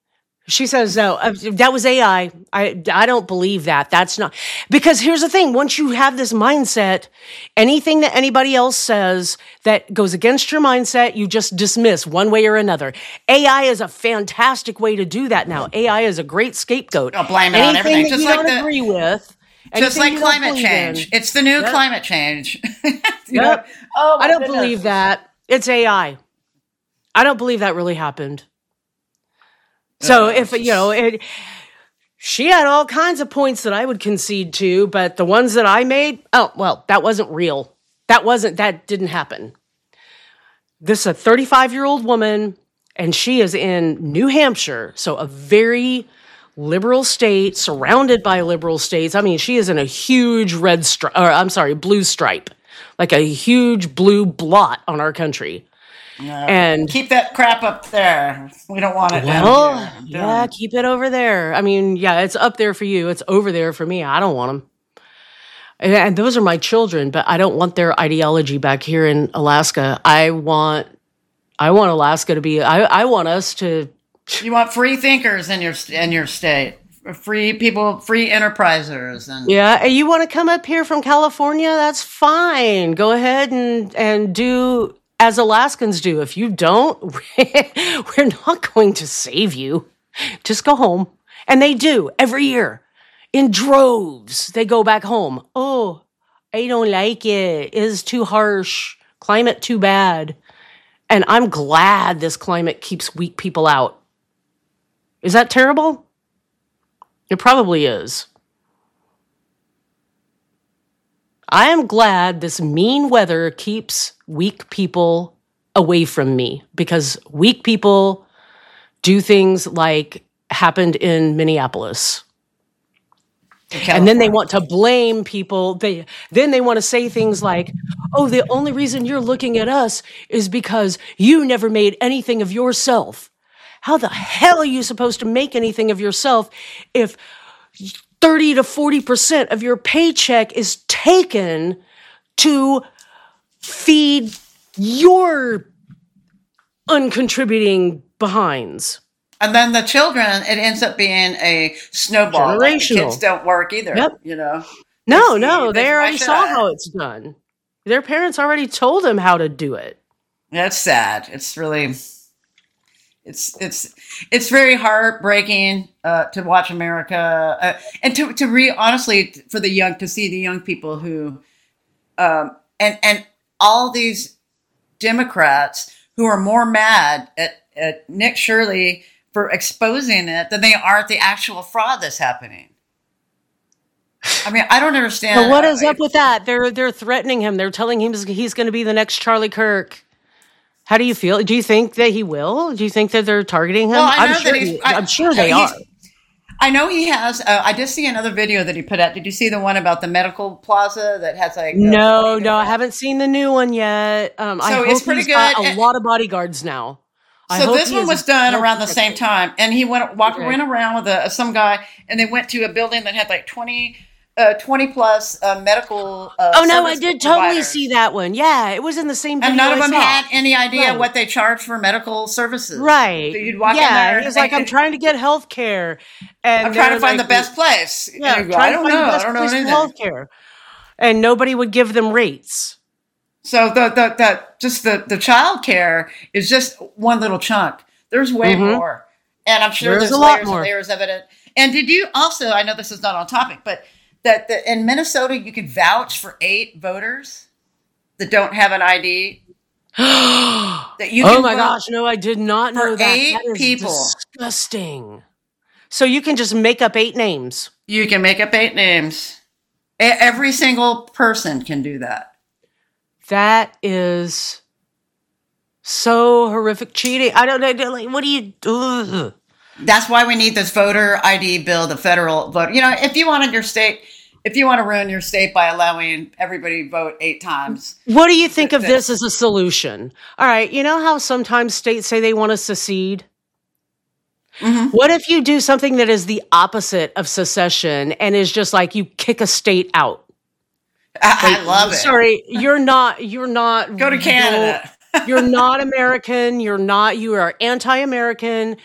She says, no, uh, that was A I. I, I don't believe that. That's not, because here's the thing. Once you have this mindset, anything that anybody else says that goes against your mindset, you just dismiss one way or another. A I is a fantastic way to do that now. A I is a great scapegoat. I'll blame it on anything everything. that Just you like don't the, agree with. just anything like you don't climate believe change. in. It's the new Yep. climate change. You know? Yep. Oh, my I don't goodness. believe that. It's A I. I don't believe that really happened. So Uh, if, you know, it, she had all kinds of points that I would concede to, but the ones that I made, oh, well, that wasn't real. That wasn't, that didn't happen. This is a thirty-five-year-old woman, and she is in New Hampshire, so a very liberal state, surrounded by liberal states. I mean, she is in a huge red stripe, or I'm sorry, blue stripe, like a huge blue blot on our country. And keep that crap up there. We don't want it well, down here. yeah, keep it over there. I mean, yeah, it's up there for you. It's over there for me. I don't want them. And, and those are my children, but I don't want their ideology back here in Alaska. I want, I want Alaska to be. I, I want us to. You want free thinkers in your in your state, free people, free enterprisers, and Yeah, and you want to come up here from California? That's fine. Go ahead and and do as Alaskans do. If you don't, we're not going to save you. Just go home. And they do every year in droves. They go back home. Oh, I don't like it. It's too harsh. Climate too bad. And I'm glad this climate keeps weak people out. Is that terrible? It probably is. I am glad this mean weather keeps weak people away from me, because weak people do things like happened in Minneapolis. And then they want to blame people. They then they want to say things like, "Oh, the only reason you're looking at us is because you never made anything of yourself." How the hell are you supposed to make anything of yourself if thirty to forty percent of your paycheck is taken to feed your uncontributing behinds? And then the children, it ends up being a snowball. Like, the Generational. kids don't work either. Yep. You know. No, see, no, that's they why already should saw I? how it's done. Their parents already told them how to do it. That's sad. It's really, it's it's it's very heartbreaking uh, to watch America uh, and to to re honestly for the young to see the young people who, um, and and all these Democrats who are more mad at, at Nick Shirley for exposing it than they are at the actual fraud that's happening. I mean, I don't understand. But what is I- up with that? They're they're threatening him. They're telling him he's going to be the next Charlie Kirk. How do you feel? Do you think that he will? Do you think that they're targeting him? Well, I I'm know sure. that he's. he- I, I'm sure they he's- are. I know he has. Uh, I did see another video that he put out. Did you see the one about the medical plaza that has like? uh, No, twenty no, I different- haven't seen the new one yet. Um, I So hope it's pretty he's got good. a lot of bodyguards now. I So hope this he one is was done well around the same protected. time, and he went walked Okay. went around with a, some guy, and they went to a building that had like twenty, uh, twenty plus uh, medical. Uh, Oh no, I service did totally providers. see that one. Yeah, it was in the same video. And none of I them saw. had any idea Right. what they charge for medical services. Right. So you'd walk yeah, in there. he and was like, think, "I'm trying to get health care," and I'm trying they're to find like, the best place. Yeah, And you go, trying I to don't find know. the I best don't know place for anything. healthcare, and nobody would give them rates. So the the, the just the the child care is just one little chunk. There's way Mhm. more, and I'm sure There's there's, a lot layers more. and layers of it. And did you also? I know this is not on topic, but that the, in Minnesota you can vouch for eight voters that don't have an I D. That you Oh can my vote. gosh, no, I did not know for that. eight That is people. disgusting. So you can just make up eight names. You can make up eight names. E- Every single person can do that. That is so horrific cheating. I don't know. Like, what do you do? That's why we need this voter I D bill, the federal vote. You know, if you wanted your state, if you want to ruin your state by allowing everybody to vote eight times, What do you think of Th- this as a solution? All right, you know how sometimes states say they want to secede? Mm-hmm. What if you do something that is the opposite of secession and is just like you kick a state out? I, I love it. Sorry, you're not. You're not. Go to Canada. You're not American. You're not. You are anti-American.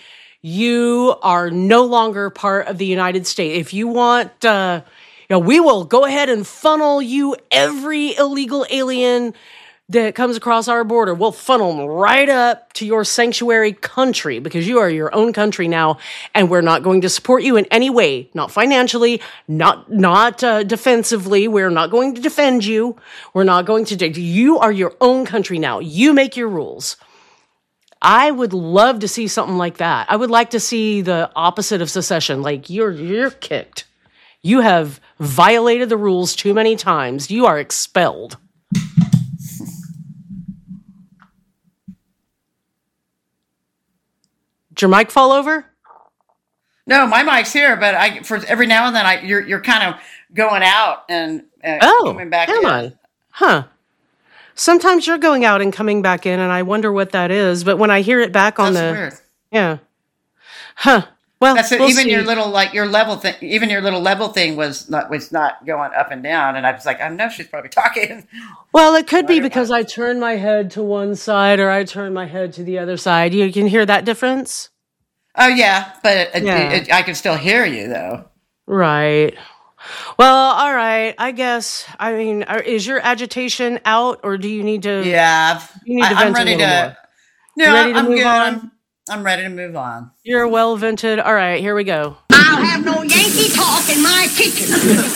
you are no longer part of the United States. If you want, uh, you know, we will go ahead and funnel you every illegal alien that comes across our border. We'll funnel them right up to your sanctuary country because you are your own country now, and we're not going to support you in any way, not financially, not not uh, defensively. We're not going to defend you. We're not going to. You are your own country now. You make your rules. I would love to see something like that. I would like to see the opposite of secession. Like you're you're kicked. You have violated the rules too many times. You are expelled. Did your mic fall over? No, my mic's here, but I for every now and then I you're you're kind of going out and uh, Oh, coming back am in. I? Huh. Sometimes you're going out and coming back in, and I wonder what that is. But when I hear it back on That's the, weird. yeah, huh? Well, That's it. we'll Even see. your little like your level thing. Even your little level thing was not was not going up and down. And I was like, I know she's probably talking. Well, it could be Right. because I turn my head to one side or I turn my head to the other side. You can hear that difference, Oh yeah, but it, Yeah. it, I can still hear you though. right? Well, all right. I guess. I mean, are- is your agitation out, or do you need to? Yeah, I've, You need to I, I'm vent a ready little to. more. No, You ready to I'm move good. on? I'm, I'm ready to move on. You're well vented. All right, here we go. I'll have no Yankee talk in my kitchen.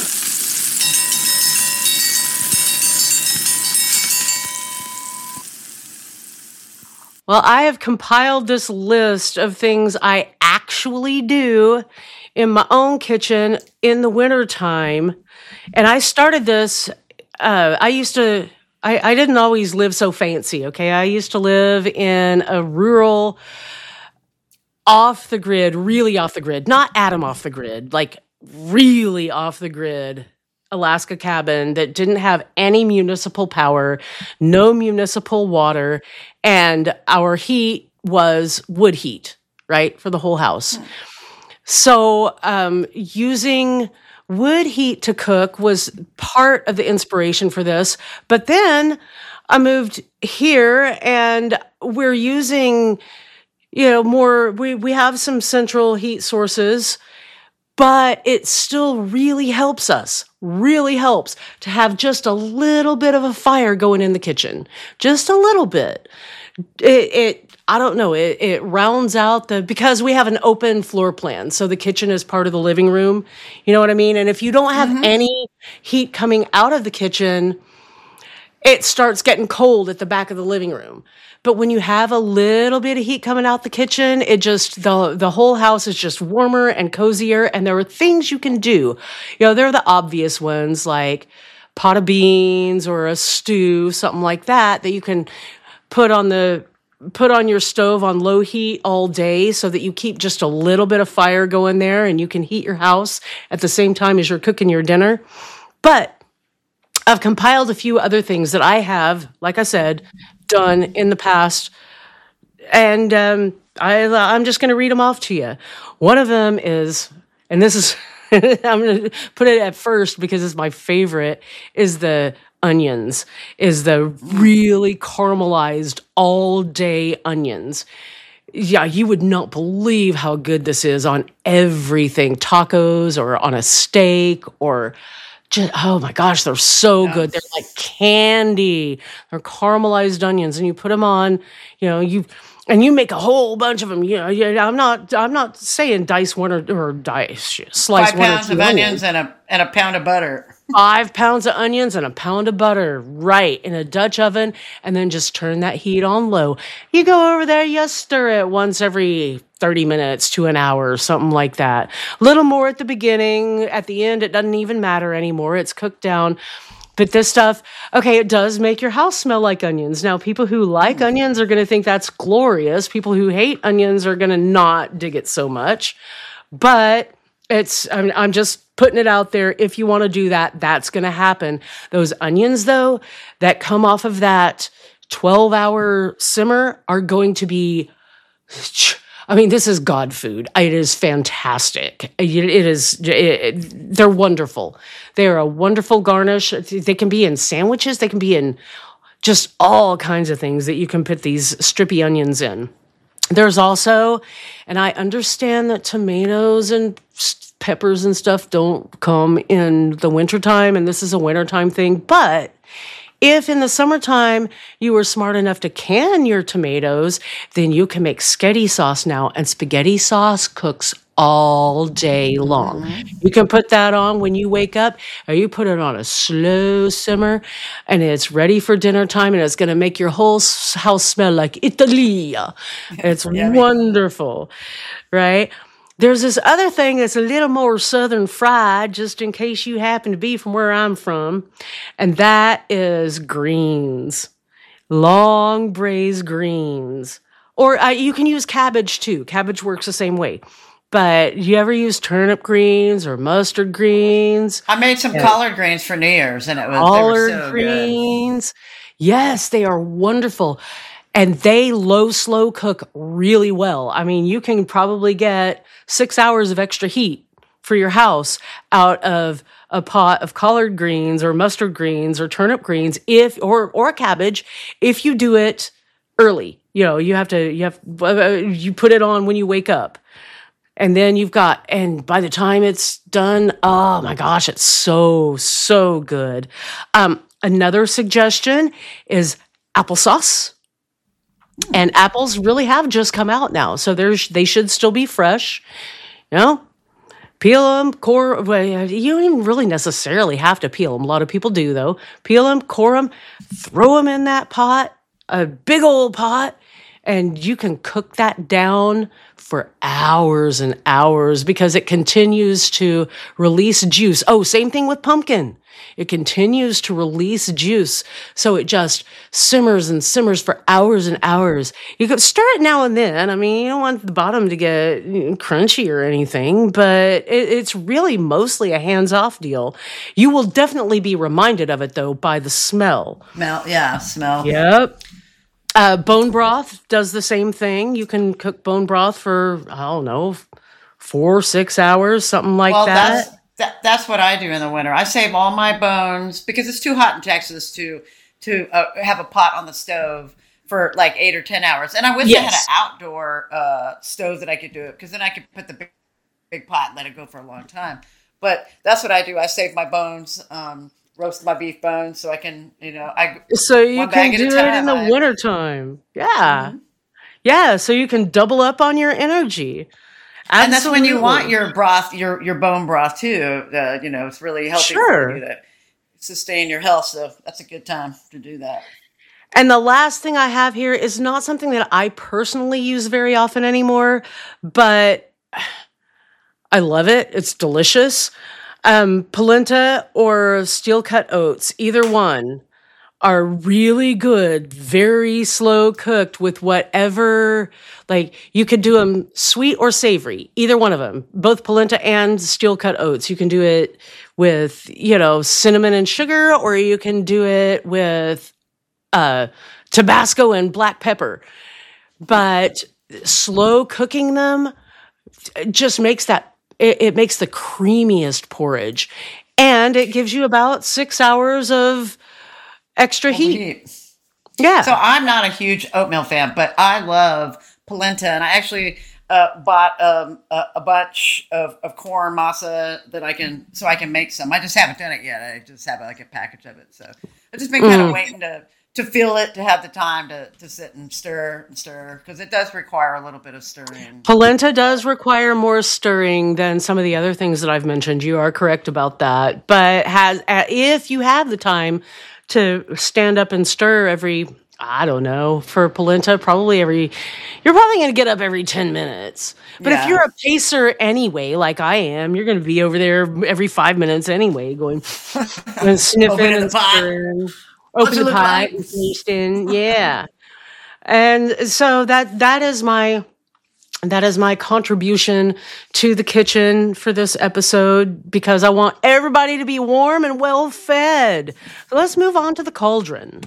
Well, I have compiled this list of things I actually do in my own kitchen in the wintertime. And I started this, uh, I used to, I, I didn't always live so fancy, okay? I used to live in a rural, off the grid, really off the grid, not atom off the grid, like really off the grid Alaska cabin that didn't have any municipal power, no municipal water, and our heat was wood heat, right, for the whole house. So um, using wood heat to cook was part of the inspiration for this. But then I moved here and we're using, you know, more, we, we have some central heat sources, but it still really helps us, really helps to have just a little bit of a fire going in the kitchen, just a little bit. It, it I don't know, it, it rounds out the, because we have an open floor plan, so the kitchen is part of the living room, you know what I mean? And if you don't have any heat coming out of the kitchen, it starts getting cold at the back of the living room. But when you have a little bit of heat coming out the kitchen, it just, the the whole house is just warmer and cozier. And there are things you can do. You know, there are the obvious ones like pot of beans or a stew, something like that, that you can put on the, put on your stove on low heat all day so that you keep just a little bit of fire going there and you can heat your house at the same time as you're cooking your dinner. But I've compiled a few other things that I have, like I said, done in the past, and um, I, I'm just going to read them off to you. One of them is, and this is, I'm going to put it at first because it's my favorite, is the onions, is the really caramelized all-day onions. Yeah, you would not believe how good this is on everything, tacos or on a steak or just, oh my gosh, they're so good. They're like candy. They're caramelized onions, and you put them on, you know, you and you make a whole bunch of them. You know, yeah, I'm not, I'm not saying dice one or, or dice slice Five one or pounds two of onions and a and a pound of butter. Five pounds of onions and a pound of butter, right, in a Dutch oven, and then just turn that heat on low. You go over there, you stir it once every thirty minutes to an hour, something like that. A little more at the beginning. At the end, it doesn't even matter anymore. It's cooked down. But this stuff, okay, it does make your house smell like onions. Now, people who like onions are going to think that's glorious. People who hate onions are going to not dig it so much. But it's, I'm, I'm just putting it out there. If you want to do that, that's going to happen. Those onions, though, that come off of that twelve hour simmer are going to be, I mean, this is God food. It is fantastic. It is, it, it, they're wonderful. They are a wonderful garnish. They can be in sandwiches. They can be in just all kinds of things that you can put these strippy onions in. There's also, and I understand that tomatoes and s- peppers and stuff don't come in the wintertime, and this is a wintertime thing, but if in the summertime you were smart enough to can your tomatoes, then you can make spaghetti sauce now, and spaghetti sauce cooks all day long. You can put that on when you wake up, or you put it on a slow simmer, and it's ready for dinner time, and it's going to make your whole s- house smell like Italy. It's Yummy. wonderful, right? There's this other thing that's a little more southern fried, just in case you happen to be from where I'm from, and that is greens. Long braised greens. Or uh, you can use cabbage too. Cabbage works the same way. But you ever use turnip greens or mustard greens? I made some collard greens for New Year's, and it was they were Collard so good. greens. Yes, they are wonderful. And they low, slow cook really well. I mean, you can probably get six hours of extra heat for your house out of a pot of collard greens or mustard greens or turnip greens, if or or cabbage, if you do it early. You know, you have to you have uh, you put it on when you wake up. And then you've got, and by the time it's done, oh my gosh, it's so, so good. Um, another suggestion is applesauce. And apples really have just come out now. So there's, they should still be fresh. You know, peel them, core, well, you don't even really necessarily have to peel them. A lot of people do though. Peel them, core them, throw them in that pot, a big old pot, and you can cook that down for hours and hours because it continues to release juice. Oh, same thing with pumpkin. It continues to release juice. So it just simmers and simmers for hours and hours. You could stir it now and then. I mean, you don't want the bottom to get crunchy or anything, but it, it's really mostly a hands-off deal. You will definitely be reminded of it, though, by the smell. Smell, yeah, smell. Yep. Uh, bone broth does the same thing. You can cook bone broth for, I don't know, four, six hours, something like Well, that. that's that, that's what I do in the winter. I save all my bones because it's too hot in Texas to to uh, have a pot on the stove for like eight or ten hours. And I wish I had Yes. an outdoor uh, stove that I could do it because then I could put the big, big pot and let it go for a long time. But that's what I do. I save my bones. Um, roast my beef bones so I can, you know, I So you one can bag do at it a time. in the I- wintertime. Yeah. Yeah, so you can double up on your energy. And that's when you Absolutely. want your broth, your your bone broth too. Uh, you know, it's really healthy Sure. for you to sustain your health. So that's a good time to do that. And the last thing I have here is not something that I personally use very often anymore, but I love it. It's delicious. Um, polenta or steel cut oats, either one, are really good, very slow cooked with whatever, like you could do them sweet or savory, either one of them, both polenta and steel cut oats. You can do it with, you know, cinnamon and sugar, or you can do it with uh, Tabasco and black pepper. But slow cooking them just makes that, it, it makes the creamiest porridge. And it gives you about six hours of extra heat. Heat. Yeah. So I'm not a huge oatmeal fan, but I love polenta, and I actually uh, bought um, a, a bunch of, of corn masa that I can, so I can make some. I just haven't done it yet. I just have like a package of it. So I've just been kind of waiting to to feel it, to have the time to, to sit and stir and stir, because it does require a little bit of stirring. Polenta does require more stirring than some of the other things that I've mentioned. You are correct about that. But has uh, if you have the time to stand up and stir every, I don't know, for polenta, probably every, you're probably going to get up every ten minutes. But Yeah. if you're a pacer anyway, like I am, you're going to be over there every five minutes anyway, going and sniffing Opening the and pot. stirring. What's Open it the look pot like? and tasting. Yeah. And so that that is my that is my contribution to the kitchen for this episode, because I want everybody to be warm and well fed. So let's move on to the cauldron.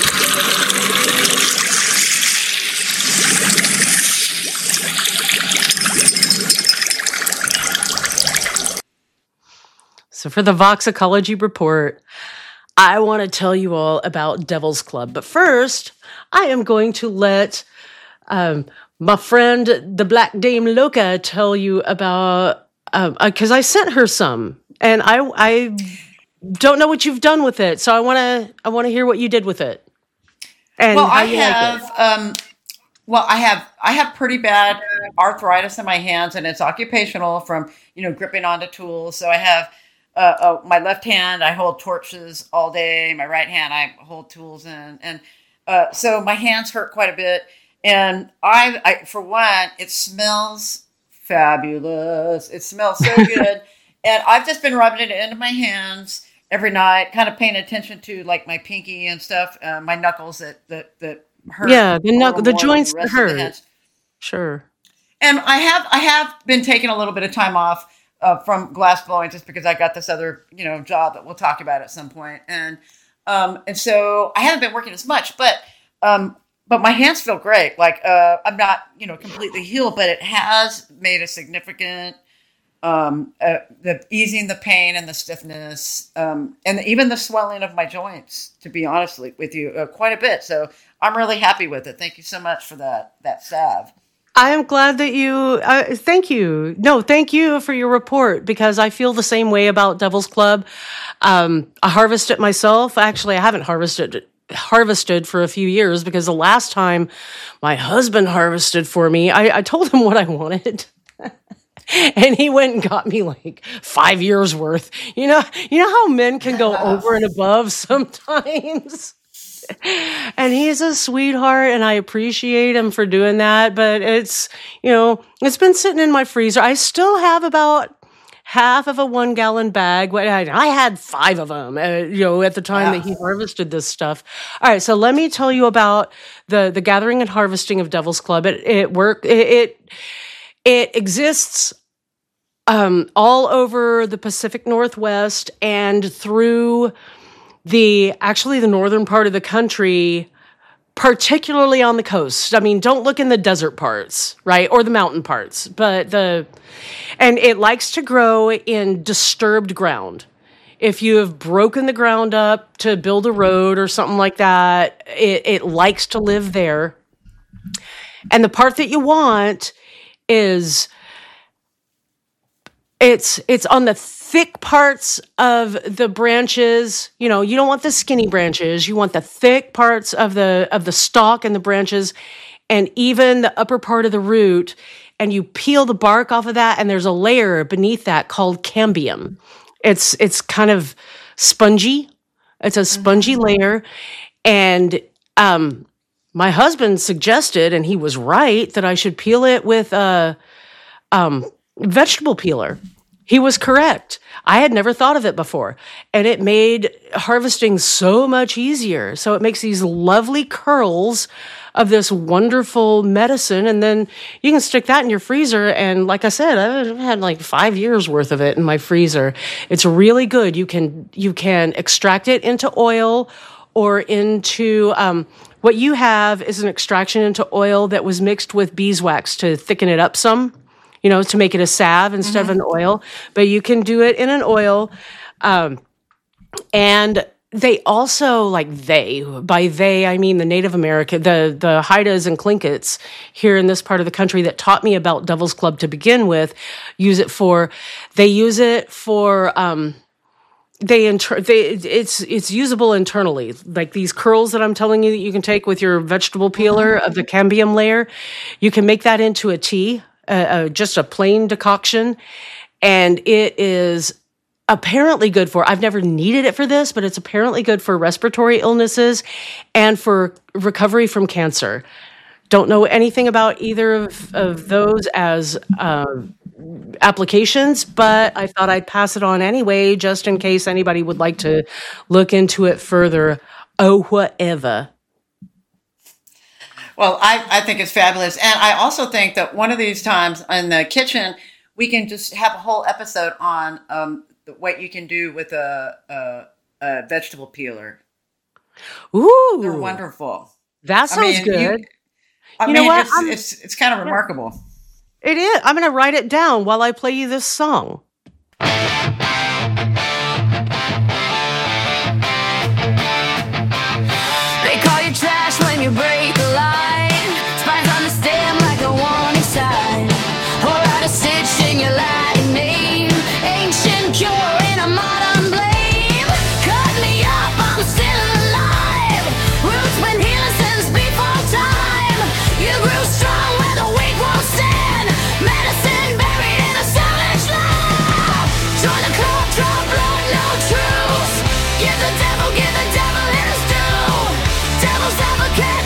So for the Voxicology report, I want to tell you all about Devil's Club. But first, I am going to let um, my friend, the Black Dame Loca, tell you about, because uh, I sent her some, and I I don't know what you've done with it, so I want to I want to hear what you did with it. And well, how I you have, like it. um, well, I have, I have pretty bad arthritis in my hands, and it's occupational from, you know, gripping onto tools. So I have, uh, uh, my left hand, I hold torches all day. My right hand, I hold tools in, and uh, so my hands hurt quite a bit. And I, I, for one, it smells fabulous. It smells so good, and I've just been rubbing it into my hands every night, kind of paying attention to like my pinky and stuff, uh, my knuckles that that that hurt. Yeah, the knuckle, the more than joints the that rest of the hurt. hands. Sure. And I have I have been taking a little bit of time off uh, from glass blowing just because I got this other, you know, job that we'll talk about at some point. And um, and so I haven't been working as much, but um, but my hands feel great. Like uh, I'm not, you know, completely healed, but it has made a significant um, uh, the easing the pain and the stiffness, um, and even the swelling of my joints, to be honest with you, uh, quite a bit. So I'm really happy with it. Thank you so much for that, that salve. I am glad that you, uh, thank you. No, thank you for your report, because I feel the same way about Devil's Club. Um, I harvest it myself. Actually, I haven't harvested harvested for a few years, because the last time my husband harvested for me, I, I told him what I wanted. And he went and got me like five years worth. You know, you know how men can go over and above sometimes. And he's a sweetheart, and I appreciate him for doing that. But it's, you know, it's been sitting in my freezer. I still have about half of a one gallon bag. I had five of them, uh, you know, at the time Yeah. that he harvested this stuff. All right, so let me tell you about the the gathering and harvesting of Devil's Club. It it work it. it It exists um, all over the Pacific Northwest and through the, actually the northern part of the country, particularly on the coast. I mean, don't look in the desert parts, right? Or the mountain parts, but the, and it likes to grow in disturbed ground. If you have broken the ground up to build a road or something like that, it, it likes to live there. And the part that you want is it's it's on the thick parts of the branches. You know, you don't want the skinny branches. You want the thick parts of the of the stalk and the branches, and even the upper part of the root. And you peel the bark off of that, and there's a layer beneath that called cambium. It's it's kind of spongy. It's a spongy mm-hmm. layer, and um. My husband suggested, and he was right, that I should peel it with a um, vegetable peeler. He was correct. I had never thought of it before. And it made harvesting so much easier. So it makes these lovely curls of this wonderful medicine. And then you can stick that in your freezer. And like I said, I've had like five years worth of it in my freezer. It's really good. You can, you can extract it into oil or into... Um, What you have is an extraction into oil that was mixed with beeswax to thicken it up some, you know, to make it a salve instead mm-hmm. of an oil. But you can do it in an oil. Um, and they also, like they, by they, I mean the Native American, the, the Haidas and Tlinkits here in this part of the country that taught me about Devil's Club to begin with, use it for, they use it for... Um, They, inter- they it's it's usable internally. Like these curls that I'm telling you that you can take with your vegetable peeler of the cambium layer, you can make that into a tea, uh, uh, just a plain decoction, and it is apparently good for, I've never needed it for this, but it's apparently good for respiratory illnesses and for recovery from cancer. Don't know anything about either of, of those as uh, applications, but I thought I'd pass it on anyway, just in case anybody would like to look into it further. Oh, whatever. Well, I, I think it's fabulous. And I also think that one of these times in the kitchen, we can just have a whole episode on um, what you can do with a, a, a vegetable peeler. Ooh. They're wonderful. That sounds I mean, good. You, I you mean, know what? it's, it's it's kind of remarkable. It is. I'm going to write it down while I play you this song. They call you trash when you break the line. Spines on the stem like a never get